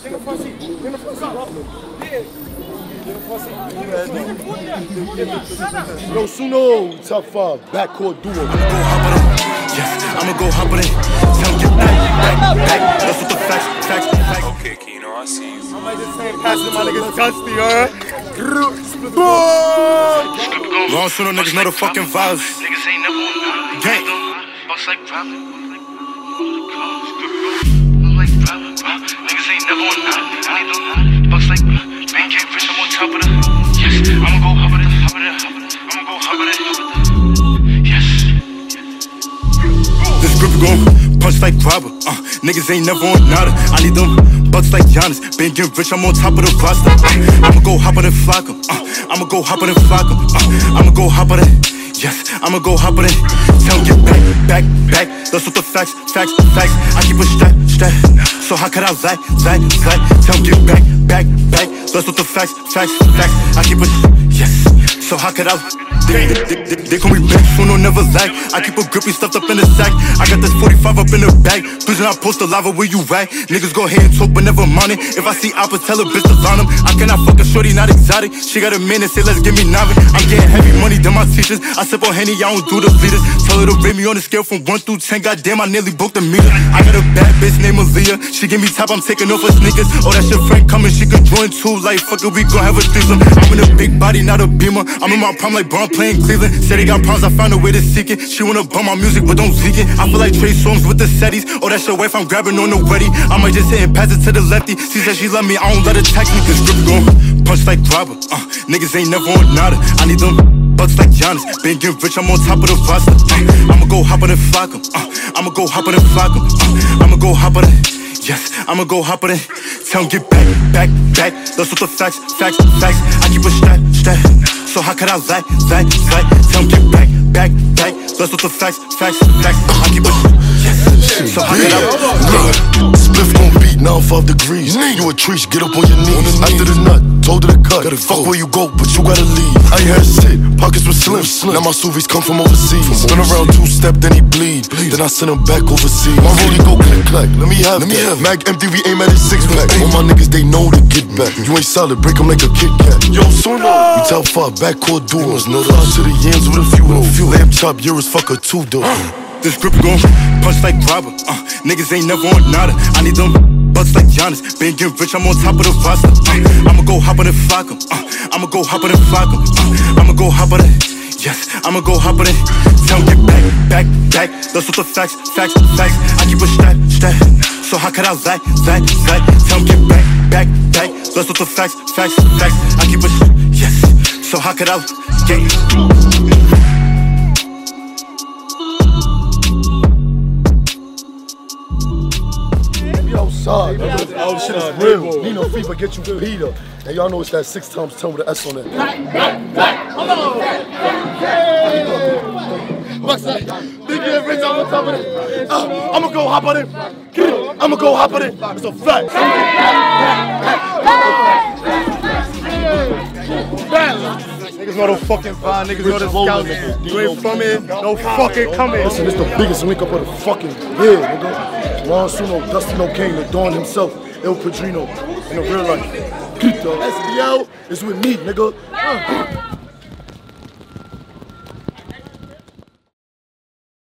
Yo, Suno, top 5, backcourt duo. I'ma go hop on it. Tell him get back. That's what the facts. Okay, Keno, I see you. I might just say passing my niggas Dusty, alright? Wrong Suno niggas know the fucking vibes. Niggas ain't never on none. Gang. Boss like problem. Niggas ain't never on none. I need them. Boss like bank can't fish, I'm on top of the. Yes, I'ma go hop on it. I'ma go hop on it. Yes. This group gon' punch like robber. Niggas ain't never on nada. I need them bucks like Giannis. Been getting rich, I'm on top of the roster. I'ma go hop on and flock 'em. I'ma go hop on and flock 'em. I'ma go hop on it. Yes, I'ma go hop on it. Tell him get back. That's what the facts. I keep a strap. So how could I lie? Tell him get back. That's what the facts. I keep a yes. So how could I? They call me Big Suno, never lag. I keep a grippy stuffed up in the sack. I got this 45 up in the bag. Please do not post the lava where you at. Niggas go ahead and talk but never mind it. If I see Appa, tell a bitch to line them. I cannot fuck a shorty, not exotic. She got a man and say let's give me novice. I'm getting heavy money than my teachers. I sip on Henny, I don't do the bleeders. Tell her to rate me on a scale from 1 through 10. Goddamn, I nearly broke the meter. I got a bad bitch named Aaliyah. She give me top, I'm taking off her sneakers. Oh, that's your friend coming, she can join too. Like fuck it, we gon' have a threesome. I'm in a big body, not a beamer. I'm in my prime like Braun playing Cleveland. Said they got problems, I found a way to seek it. She wanna bump my music, but don't leak it. I feel like Trey Songz with the setties. Oh, that's your wife, I'm grabbing on the ready. I might just hit and pass it to the lefty. She said she love me, I don't let her text me. Cause grip gon' punch like robber. Niggas ain't never on nada. I need them bucks like Giannis. Been getting rich, I'm on top of the roster. I'ma go hop on and flock 'em. I'ma go hop on and flock 'em. I'ma go hop on it. Yes, I'ma go hop on it. Tell him get back. That's what the facts. I keep a strap. So how could I lie? Tell him get back. That's what the facts. I keep a yes. So how could I? Spliff gon' beat 95 degrees. You a treat, get up on your knees. After the nut, told her to cut. Fuck where you go, but you gotta leave. I ain't had shit, pockets were slim. Now my Suvis come from overseas. Spin around 2-step, then he bleed. Then I send him back overseas. My rollie go click-clack, let me have that. Mag empty, we aim at his 6-pack. All my niggas, they know to get back. You ain't solid, break him like a Kit Kat. Yo, Suno, we top 5, backcourt duos. Fly to the yams with a few. Lamb chop, euros, fuck a 2-door. This grip gon' punch like robber. Niggas ain't never on nada. I need them bucks like Giannis. Been getting rich, I'm on top of the roster. I'ma go hop on and flock 'em. I'ma go hop on and flock 'em. I'ma go hop on it. Yes, I'ma go hop on it. Tell him get back. That's what the facts. I keep a strap. So how could I lie? Tell him get back. That's what the facts. I keep a yes. So how could I get? Outside, oh shit is real. Nino Fever get you beat up. And y'all know it's that 6 times 10 with the S on it. What's that? They get rich on top of it. I'ma go hop on it. I'ma go hop on it. It's a fact. Niggas know the fucking vibe, niggas know the scouts. You ain't from here, no fucking come here. Listen, it's the biggest link up of the fucking year, nigga. Ron Suno, Dusty No Kane, the Dawn himself, El Padrino, in the real life. SBL is with me, nigga.